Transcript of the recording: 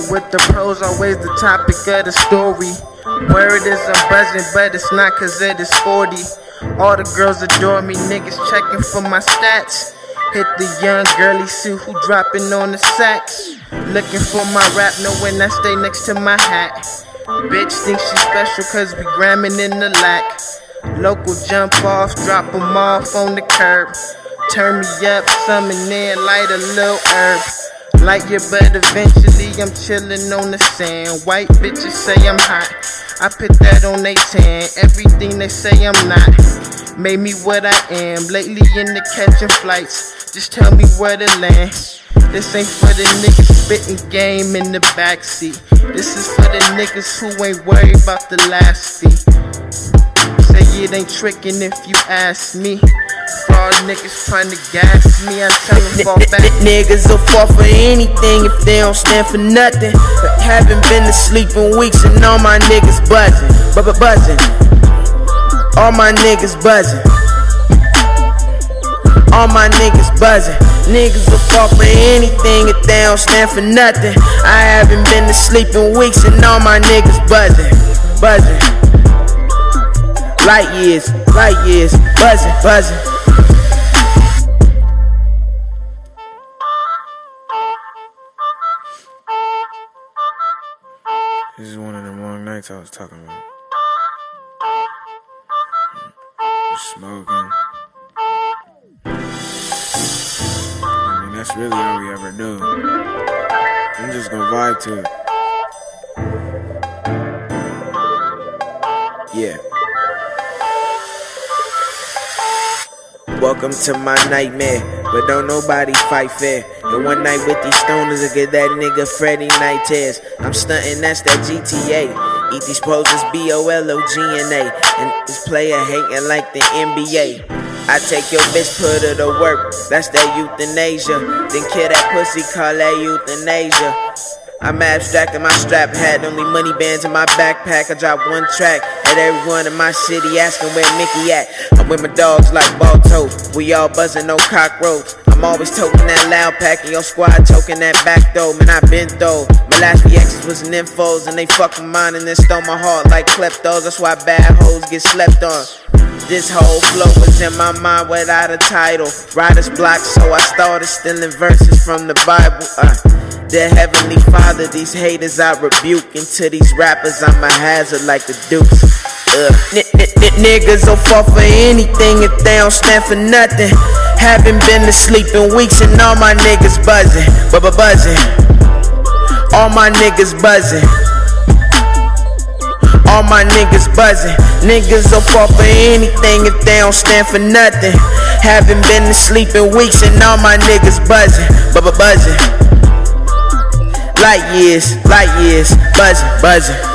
with the pros, always the topic of the story. Word is I'm buzzing, but it's not cause it is 40. All the girls adore me, niggas checking for my stats. Hit the young girly, see who dropping on the sax. Looking for my rap, knowing I stay next to my hat. Bitch thinks she special cause we gramming in the lack. Local jump off, drop them off on the curb. Turn me up, summon in, light a little herb. Light your butt, eventually I'm chillin' on the sand. White bitches say I'm hot, I put that on they tan. Everything they say I'm not, made me what I am. Lately into catching flights, just tell me where to land. This ain't for the niggas spittin' game in the backseat. This is for the niggas who ain't worried about the last fee. Say it ain't trickin' if you ask me. For all niggas tryna gas me, I tell them fall back. Niggas will fall for anything if they don't stand for nothing. But haven't been to sleep in weeks and all my niggas buzzing. Buzzing. All my niggas buzzing. All my niggas buzzing. Niggas will fall for anything if they don't stand for nothing. I haven't been to sleep in weeks and all my niggas buzzing. Buzzing. Light years, buzzing. This is one of them long nights I was talking about. Smoking. I mean, that's really all we ever do. I'm just gonna vibe to it. Yeah. Welcome to my nightmare, but don't nobody fight fair. The one night with these stoners will get that nigga Freddy night tears. I'm stuntin', that's that GTA. Eat these poses, BOLOGNA. And this player hating like the NBA. I take your bitch, put her to work, that's that euthanasia. Then kill that pussy, call that euthanasia. I'm abstracting my strap, had only money bands in my backpack. I drop one track at everyone in my city asking where Mickey at. I'm with my dogs like Balto, we all buzzing, no cockroach. I'm always toting that loud pack and your squad toking that back though. Man, I been though. My last exes was nymphos and they fucking mine and then stole my heart like kleptos. That's why bad hoes get slept on. This whole flow was in my mind without a title. Writer's block, so I started stealing verses from the Bible. Dear Heavenly Father, these haters I rebuke. And to these rappers, I'm a hazard like the Dukes. Niggas will fall for anything if they don't stand for nothing. Haven't been to sleep in weeks and all my niggas buzzing. Buzzing. All my niggas buzzing. All my niggas buzzing. Niggas will fall for anything if they don't stand for nothing. Haven't been to sleep in weeks and all my niggas buzzing. Buzzing. Light years, buzzing.